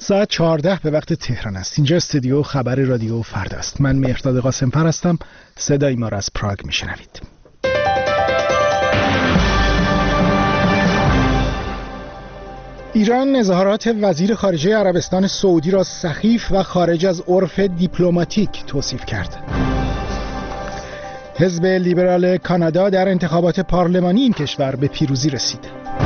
ساعت 14 به وقت تهران است. اینجا استودیو خبر رادیو فردا است. من مهرداد قاسم‌فر هستم. صدای ما را از پراگ میشنوید. ایران اظهارات وزیر خارجه عربستان سعودی را سخیف و خارج از عرف دیپلماتیک توصیف کرد. حزب لیبرال کانادا در انتخابات پارلمانی این کشور به پیروزی رسید.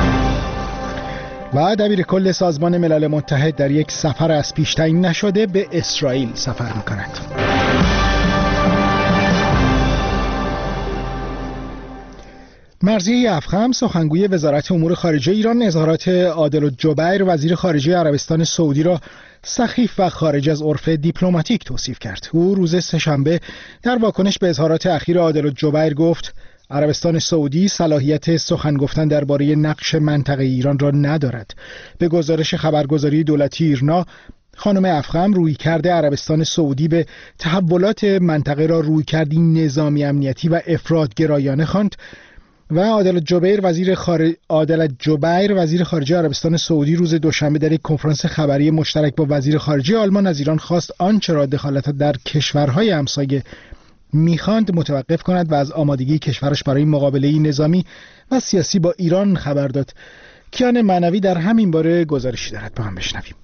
و دبیرکل سازمان ملل متحد در یک سفر از پیش تعیین نشده به اسرائیل سفر می‌کند. مرضیه افخم سخنگوی وزارت امور خارجه ایران اظهارات عادل‌الجبیر وزیر خارجه عربستان سعودی را سخیف و خارج از عرف دیپلماتیک توصیف کرد. او روز سه‌شنبه در واکنش به اظهارات اخیر عادل‌الجبیر گفت عربستان سعودی صلاحیت سخن گفتن درباره نقش منطقه ایران را ندارد. به گزارش خبرگزاری دولتی ایرنا، خانم افخم رویکرد عربستان سعودی به تحولات منطقه را رویکردی نظامی امنیتی و افراط‌گرایانه خواند و عادل‌الجبیر وزیر خارجه عربستان سعودی روز دوشنبه در یک کنفرانس خبری مشترک با وزیر خارجه آلمان از ایران خواست آنچه را دخالت در کشورهای همسایه میخواند متوقف کند و از آمادگی کشورش برای مقابله نظامی و سیاسی با ایران خبر داد. کیان معنوی در همین باره گزارشی دارد، با هم بشنویم.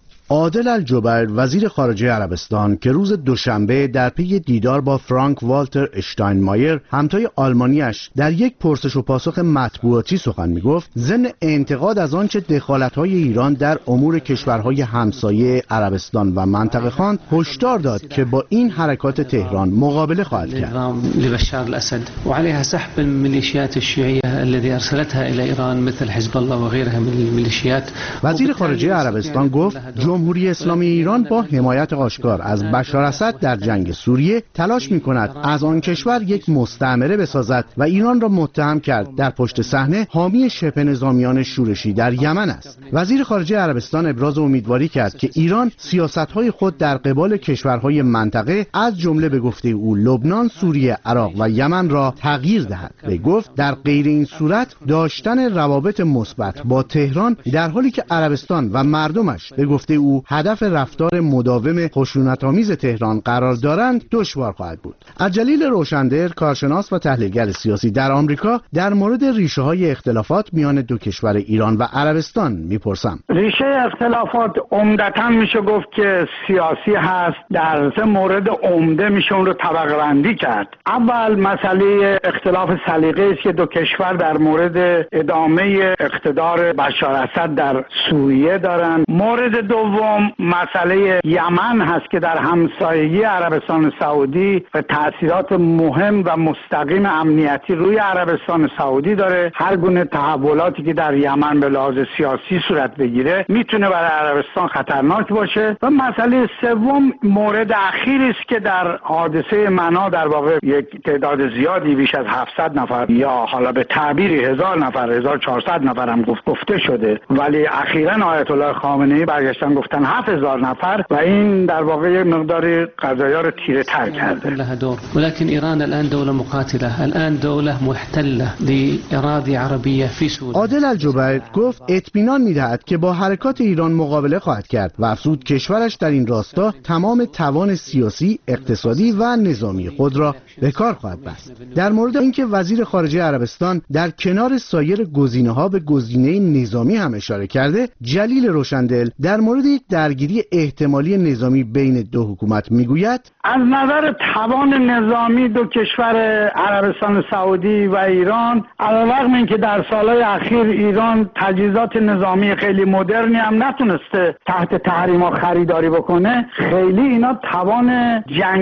عادل‌الجبیر وزیر خارجه عربستان که روز دوشنبه در پی دیدار با فرانک والتر اشتاینمایر همتای آلمانیش در یک پرسش و پاسخ مطبوعاتی سخن میگفت، ضمن انتقاد از آنچه دخالت‌های ایران در امور کشورهای همسایه عربستان و منطقه خواند، هشدار داد که با این حرکات تهران مقابله خواهد کرد. لبشار الاسد وعليها سحب الميليشيات الشيوعيه التي ارسلتها الى ایران مثل حزب الله وغيرها من الميليشيات. وزیر خارجه عربستان گفت جمهوری اسلامی ایران با حمایت آشکار از بشار اسد در جنگ سوریه تلاش می‌کند از آن کشور یک مستعمره بسازد و ایران را متهم کرد در پشت صحنه حامی شبه نظامیان شورشی در یمن است. وزیر خارجه عربستان ابراز امیدواری کرد که ایران سیاست‌های خود در قبال کشورهای منطقه از جمله به گفته او لبنان، سوریه، عراق و یمن را تغییر دهد. به گفت در غیر این صورت داشتن روابط مثبت با تهران در حالی که عربستان و مردمش به گفته او هدف رفتار مداوم خشونت‌آمیز تهران قرار دارند دشوار خواهد بود. از جلیل روشندر، کارشناس و تحلیلگر سیاسی در آمریکا، در مورد ریشه‌های اختلافات میان دو کشور ایران و عربستان میپرسم. ریشه اختلافات عمدتاً میشه گفت که سیاسی هست. در سه مورد عمده میشه اون رو طبقه بندی کرد. اول مسئله اختلاف سلیقه است که دو کشور در مورد ادامه اقتدار بشار اسد در سوریه دارن. مورد دوم مسئله یمن هست که در همسایگی عربستان سعودی و تأثیرات مهم و مستقیم امنیتی روی عربستان سعودی داره. هر گونه تحولاتی که در یمن به لحاظ سیاسی صورت بگیره میتونه برای عربستان خطرناک باشه. و مسئله سوم مورد اخیری است که در حادثه منع در واقع یک تعداد زیادی بیش از 700 نفر یا حالا به تعبیری 1000 نفر 1400 نفر هم گفته شده، ولی اخیراً آیت الله خامنه‌ای برگشتن گفتن 7000 نفر و این در واقع یک مقداری قضایا رو تیره تر کرده. ولكن ایران الان دوله مقاتله، الان دوله محتله لاراضی عربیه فی سوریه. عادل‌الجبیر گفت اطمینان می‌دهد که با حرکات ایران مقابله خواهد کرد و افزود کشورش در این راستا تمام توان سیاسی، اقتصادی و نظامی خود را به کار خواهد بست. در مورد اینکه وزیر خارجه عربستان در کنار سایر گزینه‌ها به گزینه نظامی هم اشاره کرده، جلیل روشندل در مورد یک درگیری احتمالی نظامی بین دو حکومت میگوید از نظر توان نظامی دو کشور عربستان سعودی و ایران، علیرغم اینکه در سالهای اخیر ایران تجهیزات نظامی خیلی مدرنی هم نتونسته تحت تحریما خریداری بکنه، خیلی اینا توان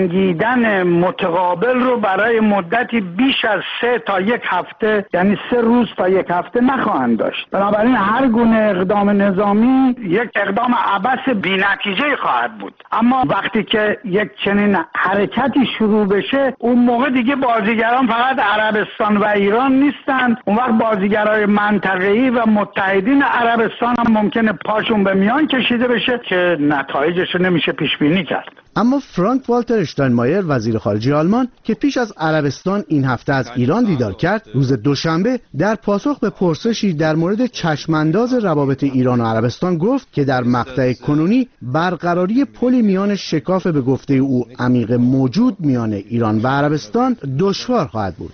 جنگیدن متقابل رو برای مدتی بیش از 3 تا 1 هفته، یعنی 3 روز تا 1 هفته نخواهند داشت. بنابراین هر گونه اقدام نظامی یک اقدام عبث بی‌نتیجه خواهد بود. اما وقتی که یک چنین حرکتی شروع بشه، اون موقع دیگه بازیگران فقط عربستان و ایران نیستند. اون وقت بازیگرای منطقه‌ای و متحدین عربستان هم ممکنه پاشون به میان کشیده بشه که نتایجش رو نمیشه پیش بینی کرد. اما فرانک والتر اشتاینمایر وزیر خارجه آلمان که پیش از عربستان این هفته از ایران دیدار کرد، روز دوشنبه در پاسخ به پرسشی در مورد چشمانداز روابط ایران و عربستان گفت که در مقطع کنونی برقراری پلی میان شکاف به گفته او عمیق موجود میان ایران و عربستان دشوار خواهد بود.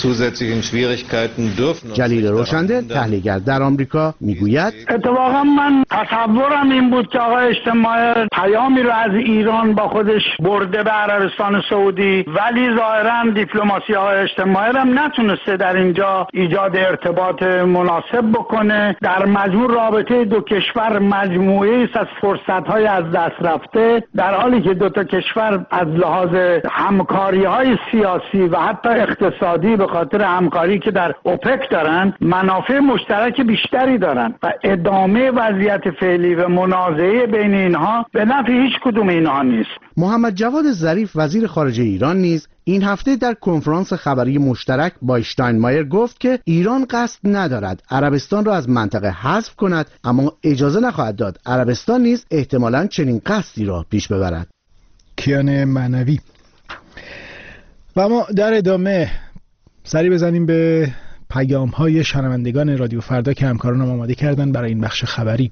جلیل روشندل، تحلیلگر در آمریکا، میگوید اتفاقا من تصورم این بود که آقای اشتاینمایر پیامی رو از ایران با خودش برده به عربستان سعودی، ولی ظاهرا دیپلماسی آقای اشتاینمایر هم نتونسته در اینجا ایجاد ارتباط مناسب بکنه. در مجموع رابطه دو کشور مجموعه‌ای است از فرصت‌های از دست رفته، در حالی که دو تا کشور از لحاظ همکاری‌های سیاسی و حتی اقتصادی به خاطر همکاری که در اوپک دارن منافع مشترک بیشتری دارن و ادامه وضعیت فعلی و منازعه بین اینها به نفع هیچ کدوم اینها نیست. محمد جواد ظریف وزیر خارجه ایران نیز این هفته در کنفرانس خبری مشترک با اشتاینمایر گفت که ایران قصد ندارد عربستان را از منطقه حذف کند، اما اجازه نخواهد داد عربستان نیز احتمالاً چنین قصدی را پیش ببرد. کیان معنوی. و ما در ادامه سری بزنیم به پیام‌های شنوندگان رادیو فردا که همکارانم آماده کردن برای این بخش خبری.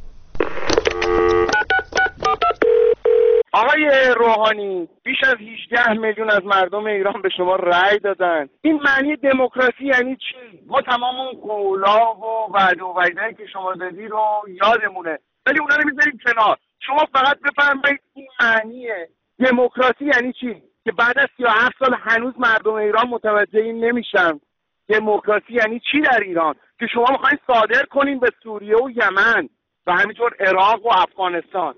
آقای روحانی، بیش از 18 میلیون از مردم ایران به شما رأی دادن. این معنی دموکراسی یعنی چی؟ ما تمام اون قولا و وعده و وعده‌ای که شما دادی رو یادمونه، ولی اونا رو میذاریم کنار. شما فقط بفرمایید این معنی دموکراسی یعنی چی که بعد از 37 سال هنوز مردم ایران متوجه این نمیشن. دموکراسی یعنی چی در ایران که شما میخواین صادر کنین به سوریه و یمن و همینطور عراق و افغانستان.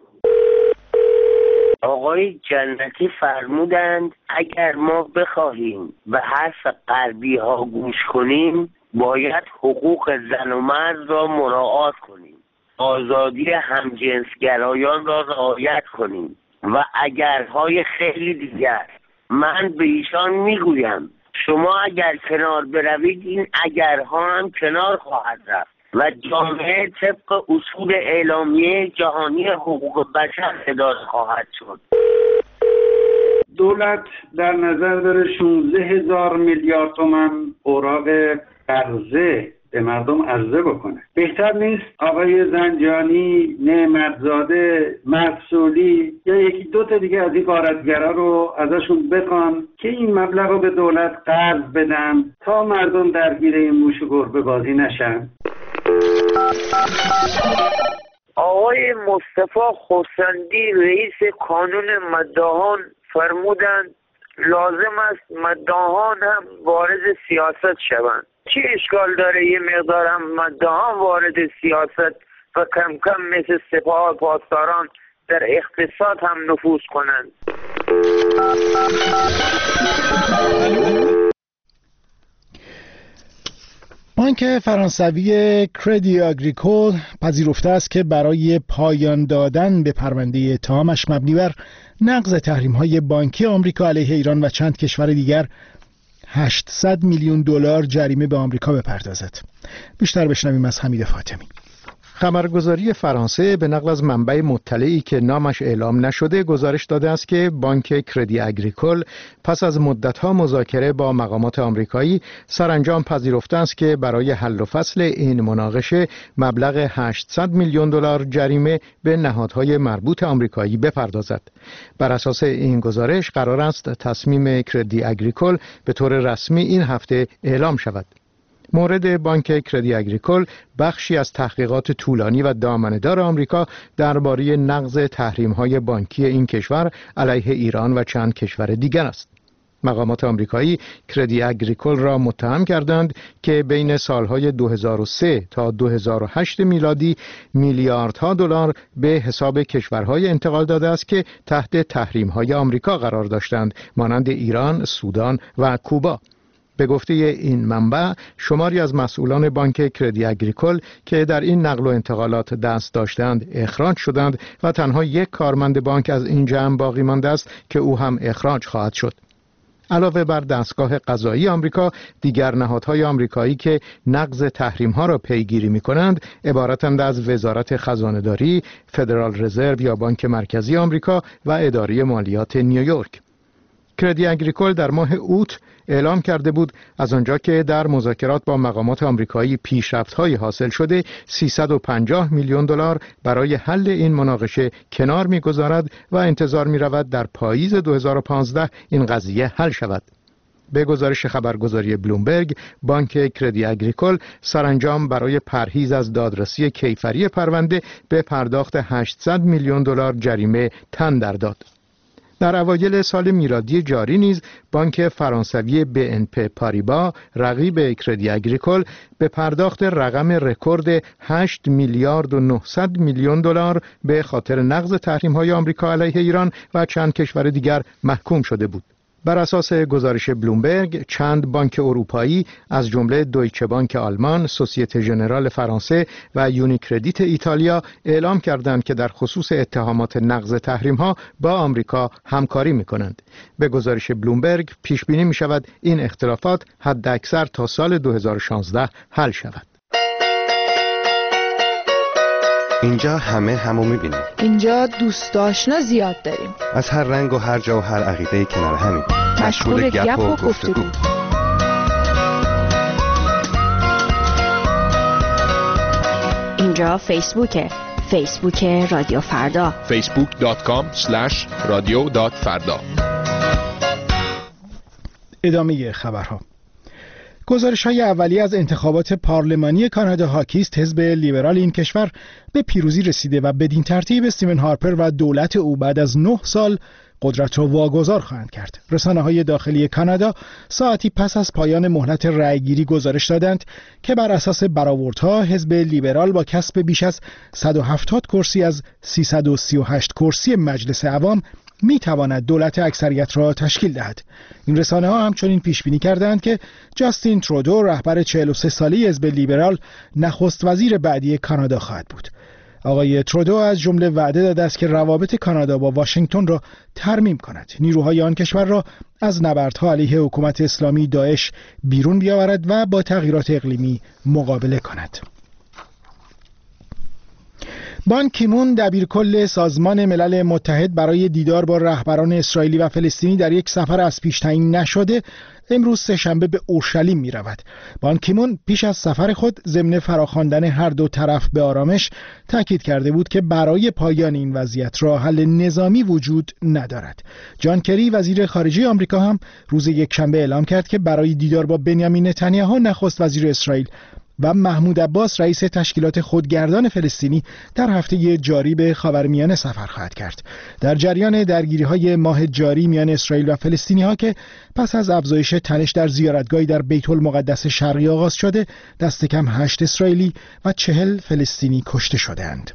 آقای جنتی فرمودند اگر ما بخواهیم به حرف غربی ها گوش کنیم باید حقوق زن و مرد را مراعات کنیم، آزادی همجنسگرایان را رعایت کنیم و اگرهای خیلی دیگر. من به ایشان میگویم شما اگر کنار بروید این اگرها هم کنار خواهد رفت و جامعه طبق اصول اعلامیه جهانی حقوق بشر اداره خواهد شد. دولت در نظر داره 16,000 میلیارد تومان اوراق قرضه به مردم عرضه بکنه. بهتر نیست آقای زنجانی، نعمتزاده، مسئولی یا یکی دو تا دیگه از این غارتگرا رو ازشون بخوان که این مبلغ رو به دولت قرض بدن تا مردم درگیر این موش و گربه بازی نشن؟ آقای مصطفی خورسندی رئیس کانون مداحان فرمودند لازم است مداحان هم وارد سیاست شوند. چه اشکال داره یه مقدار هم مداحان وارد سیاست و کم کم مثل سپاه پاسداران در اقتصاد هم نفوذ کنند؟ بانک فرانسوی کردی آگریکول پذیرفته است که برای پایان دادن به پرونده اتهامش مبنی بر نقض تحریم‌های بانکی آمریکا علیه ایران و چند کشور دیگر 800 میلیون دلار جریمه به آمریکا بپردازد. بیشتر بشنویم از حمید فاطمی. خبرگزاری فرانسه به نقل از منبع مطلعی که نامش اعلام نشده گزارش داده است که بانک کردی آگریکول پس از مدت‌ها مذاکره با مقامات آمریکایی سرانجام پذیرفته است که برای حل و فصل این مناقشه مبلغ 800 میلیون دلار جریمه به نهادهای مربوط آمریکایی بپردازد. بر اساس این گزارش قرار است تصمیم کردی آگریکول به طور رسمی این هفته اعلام شود. مورد بانک کردی آگریکول بخشی از تحقیقات طولانی و دامنه‌دار آمریکا درباره نقض تحریم‌های بانکی این کشور علیه ایران و چند کشور دیگر است. مقامات آمریکایی کردی آگریکول را متهم کردند که بین سالهای 2003 تا 2008 میلادی میلیاردها دلار به حساب کشورهای انتقال داده است که تحت تحریم‌های آمریکا قرار داشتند، مانند ایران، سودان و کوبا. به گفته این منبع شماری از مسئولان بانک کردی آگریکول که در این نقل و انتقالات دست داشتند اخراج شدند و تنها یک کارمند بانک از این جمع باقی مانده است که او هم اخراج خواهد شد. علاوه بر دستگاه قضایی آمریکا، دیگر نهادهای آمریکایی که نقض تحریم‌ها را پیگیری می‌کنند عبارتند از وزارت خزانه‌داری، فدرال رزرو یا بانک مرکزی آمریکا و اداره مالیات نیویورک. کردی اگریکول در ماه اوت اعلام کرده بود از آنجا که در مذاکرات با مقامات آمریکایی پیشرفت‌های حاصل شده 350 میلیون دلار برای حل این مناقشه کنار می‌گذارد و انتظار می‌رود در پاییز 2015 این قضیه حل شود. به گزارش خبرگزاری بلومبرگ، بانک کردی اگریکول سرانجام برای پرهیز از دادرسی کیفری پرونده به پرداخت 800 میلیون دلار جریمه تن در داد. در اوایل سال میلادی جاری نیز بانک فرانسوی BNP پاریبا رقیب کردی اگریکول به پرداخت رقم رکورد 8 میلیارد و 900 میلیون دلار به خاطر نقض تحریم‌های آمریکا علیه ایران و چند کشور دیگر محکوم شده بود. بر اساس گزارش بلومبرگ، چند بانک اروپایی از جمله دویچه بانک آلمان، سوسیته ژنرال فرانسه و یونیکردیت ایتالیا اعلام کردند که در خصوص اتهامات نقض تحریم‌ها با آمریکا همکاری می‌کنند. به گزارش بلومبرگ پیش بینی می‌شود این اختلافات حداکثر تا سال 2016 حل شود. اینجا همو می‌بینیم. اینجا دوست آشنا زیاد داریم. از هر رنگ و هر جا و هر عقیده‌ای کنار همیم. مشغول گپ و گفتگو. اینجا فیسبوک رادیو فردا. facebook.com/radio.farda. ادامه خبرها. گزارش‌های اولیه از انتخابات پارلمانی کانادا حاکی است حزب لیبرال این کشور به پیروزی رسیده و بدین ترتیب استیون هارپر و دولت او بعد از 9 سال قدرت را واگذار خواهند کرد. رسانه‌های داخلی کانادا ساعتی پس از پایان مهلت رأیگیری گزارش دادند که بر اساس برآوردها حزب لیبرال با کسب بیش از 170 کرسی از 338 کرسی مجلس عوام می تواند دولت اکثریت را تشکیل دهد. این رسانه ها همچنین پیش بینی کردند که جاستین ترودو رهبر 43 ساله حزب لیبرال نخست وزیر بعدی کانادا خواهد بود. آقای ترودو از جمله وعده داده است که روابط کانادا با واشنگتن را ترمیم کند، نیروهای آن کشور را از نبردها علیه حکومت اسلامی داعش بیرون بیاورد و با تغییرات اقلیمی مقابله کند. بان کیمون دبیرکل سازمان ملل متحد برای دیدار با رهبران اسرائیلی و فلسطینی در یک سفر از پیش تعیین نشده امروز سه‌شنبه به اورشلیم می رود. بان کیمون پیش از سفر خود ضمن فراخواندن هر دو طرف به آرامش تاکید کرده بود که برای پایان این وضعیت راه حل نظامی وجود ندارد. جان کری وزیر خارجه آمریکا هم روز یکشنبه اعلام کرد که برای دیدار با بنیامین نتانیاهو نخست وزیر اسرائیل و محمود عباس رئیس تشکیلات خودگردان فلسطینی در هفته جاری به خاورمیانه سفر خواهد کرد. در جریان درگیری‌های ماه جاری میان اسرائیل و فلسطینی‌ها که پس از افزایش تنش در زیارتگاهی در بیت المقدس شرقی آغاز شده، دست کم 8 اسرائیلی و 40 فلسطینی کشته شدند.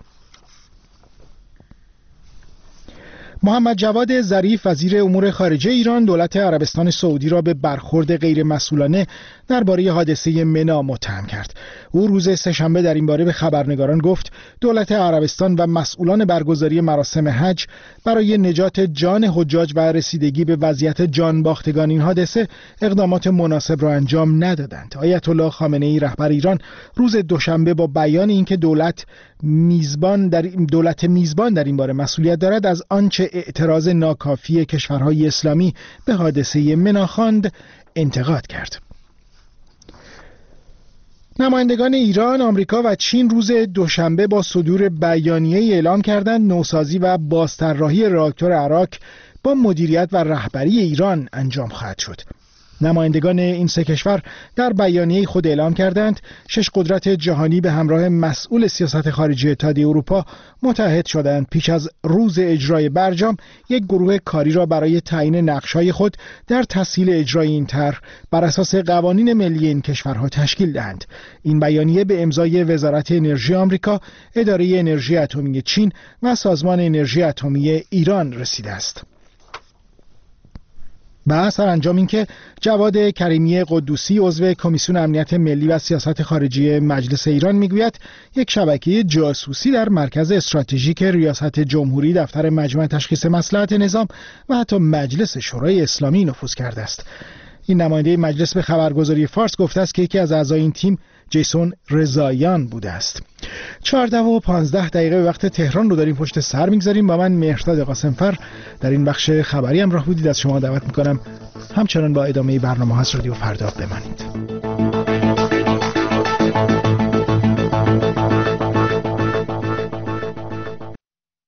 محمد جواد ظریف وزیر امور خارجه ایران دولت عربستان سعودی را به برخورد غیرمسئولانه درباره حادثه منا متهم کرد. او روز سه‌شنبه در این باره به خبرنگاران گفت دولت عربستان و مسئولان برگزاری مراسم حج برای نجات جان حجاج و رسیدگی به وضعیت جان باختگان این حادثه اقدامات مناسب را انجام ندادند. آیت الله خامنه‌ای رهبر ایران روز دوشنبه با بیان اینکه دولت میزبان در این باره مسئولیت دارد از آنچه اعتراض ناکافی کشورهای اسلامی به حادثه منا خواند انتقاد کرد. نمایندگان ایران، آمریکا و چین روز دوشنبه با صدور بیانیه‌ای اعلام کردند نوسازی و بازطراحی راکتور اراک با مدیریت و رهبری ایران انجام خواهد شد. نمایندگان این سه کشور در بیانیه خود اعلام کردند 6 قدرت جهانی به همراه مسئول سیاست خارجی اتحادیه اروپا متحد شدند پیش از روز اجرای برجام یک گروه کاری را برای تعیین نقش‌های خود در تسهیل اجرای این طرح بر اساس قوانین ملی این کشورها تشکیل دهند. این بیانیه به امضای وزارت انرژی آمریکا، اداره انرژی اتمی چین و سازمان انرژی اتمی ایران رسیده است. و سرانجام اینکه جواد کریمی قدوسی عضو کمیسیون امنیت ملی و سیاست خارجی مجلس ایران میگوید یک شبکه جاسوسی در مرکز استراتژیک ریاست جمهوری، دفتر مجمع تشخیص مصلحت نظام و حتی مجلس شورای اسلامی نفوذ کرده است. این نماینده مجلس به خبرگزاری فارس گفته است که یکی از اعضای این تیم جیسون رضاییان بوده است. 14:15 به وقت تهران رو داریم پشت سر میگذاریم. با من مهرداد قاسمفر در این بخش خبری همراه بودید. از شما دعوت میکنم همچنان با ادامه برنامه ها از رادیو فردا بمانید.